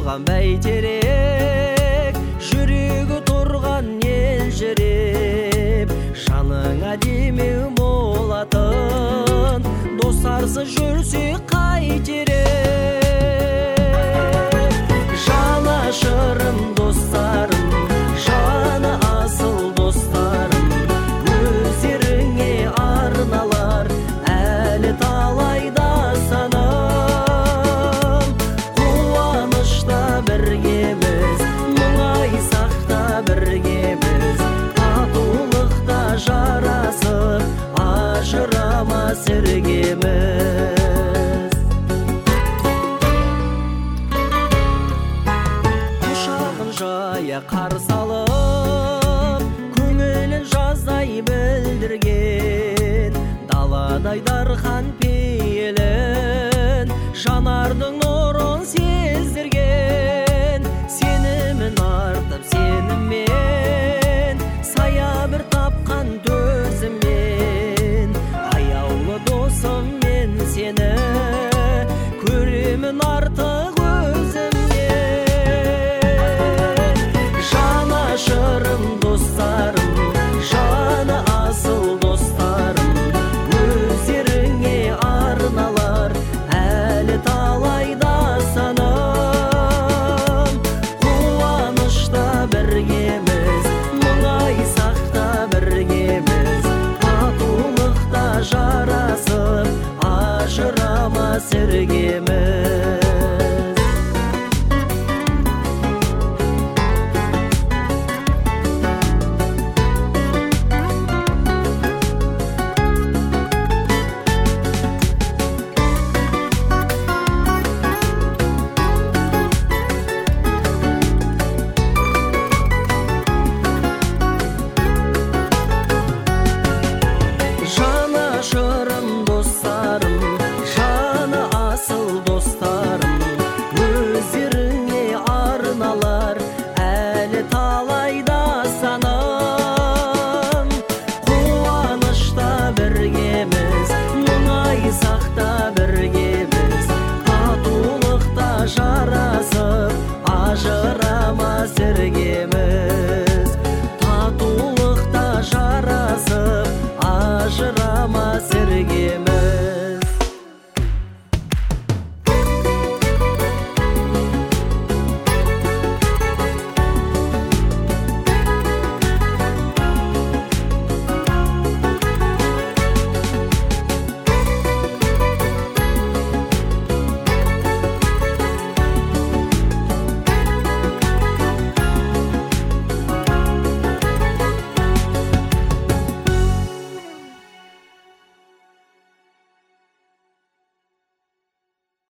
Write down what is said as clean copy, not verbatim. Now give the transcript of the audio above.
саған бәйтерек, жүрегі тұрған елжіреп, жаныңа демеу болатын, достарсыз жүрсе қайтерек. Жанашырым достарым, жаны асыл достарым, өздеріңе арналар әлі талай дастаным. Қуанышта біргеміз, мұңайсақ та біргеміз, татулықта жарасып ажырамас іргеміз. Құшағын жая қарсы алып, көңілін жаздай білдірген, даладай дархан пейілін, жанардың нұрын сездірген. Сенімін артып сеніммен, сая бір тапқан төзіммен, аяулы досым мен сені көремін артық өзімнен. Жанашырым достарым, жаны асыл достарым, өздеріңе арналар әлі талай дастаным. Қуанышта біргеміз, мұңайсақ та біргеміз, татулықта жарасып ажырамас іргеміз. Жанашырым достарым, жаны асыл достарым, өздеріңе арналар әлі талай дастаным. Қуанышта біргеміз, мұңайсақ та біргеміз, татулықта жарасып ажырамас іргеміз.